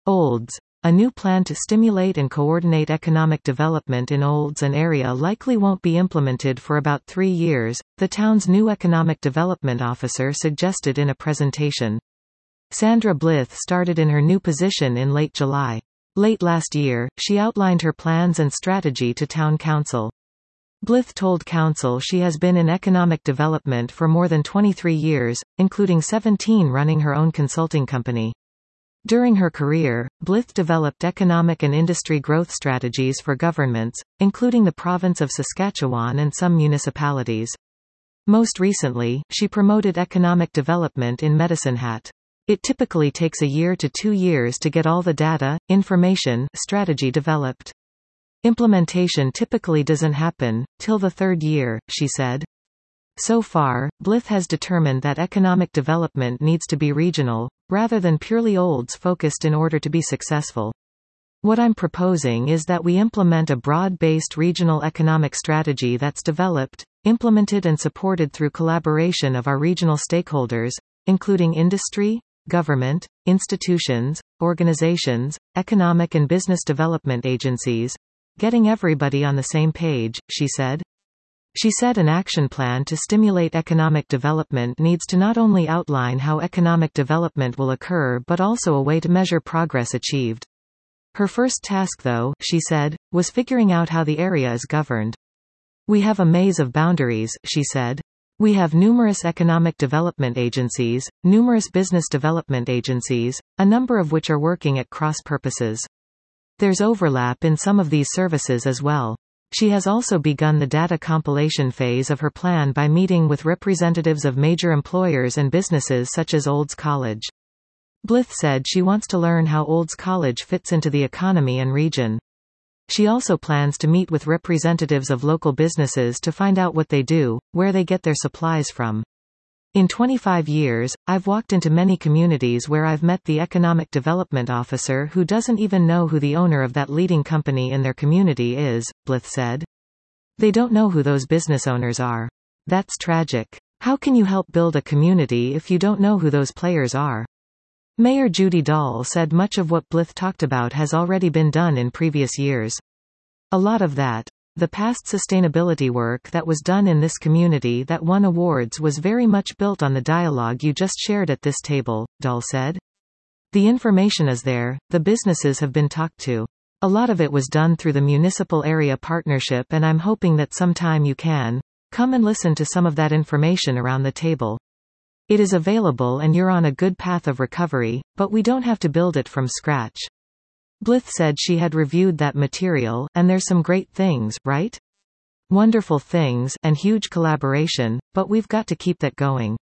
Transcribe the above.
Olds. A new plan to stimulate and coordinate economic development in Olds and area likely won't be implemented for about 3 years, the town's new economic development officer suggested in a presentation. Sandra Blyth started in her new position in late July. Late last year, she outlined her plans and strategy to town council. Blyth told council she has been in economic development for more than 23 years, including 17 running her own consulting company. During her career, Blyth developed economic and industry growth strategies for governments, including the province of Saskatchewan and some municipalities. Most recently, she promoted economic development in Medicine Hat. It typically takes a year to 2 years to get all the data, information, strategy developed. Implementation typically doesn't happen till the 3rd year, she said. So far, Blyth has determined that economic development needs to be regional, rather than purely Olds focused in order to be successful. What I'm proposing is that we implement a broad-based regional economic strategy that's developed, implemented and supported through collaboration of our regional stakeholders, including industry, government, institutions, organizations, economic and business development agencies, getting everybody on the same page, she said. She said an action plan to stimulate economic development needs to not only outline how economic development will occur but also a way to measure progress achieved. Her first task though, she said, was figuring out how the area is governed. We have a maze of boundaries, she said. We have numerous economic development agencies, numerous business development agencies, a number of which are working at cross purposes. There's overlap in some of these services as well. She has also begun the data compilation phase of her plan by meeting with representatives of major employers and businesses such as Olds College. Blyth said she wants to learn how Olds College fits into the economy and region. She also plans to meet with representatives of local businesses to find out what they do, where they get their supplies from. In 25 years, I've walked into many communities where I've met the economic development officer who doesn't even know who the owner of that leading company in their community is, Blyth said. They don't know who those business owners are. That's tragic. How can you help build a community if you don't know who those players are? Mayor Judy Dahl said much of what Blyth talked about has already been done in previous years. A lot of that. The past sustainability work that was done in this community that won awards was very much built on the dialogue you just shared at this table, Dahl said. The information is there, the businesses have been talked to. A lot of it was done through the municipal area partnership and I'm hoping that sometime you can come and listen to some of that information around the table. It is available and you're on a good path of recovery, but we don't have to build it from scratch. Blyth said she had reviewed that material, and there's some great things, right? Wonderful things, and huge collaboration, but we've got to keep that going.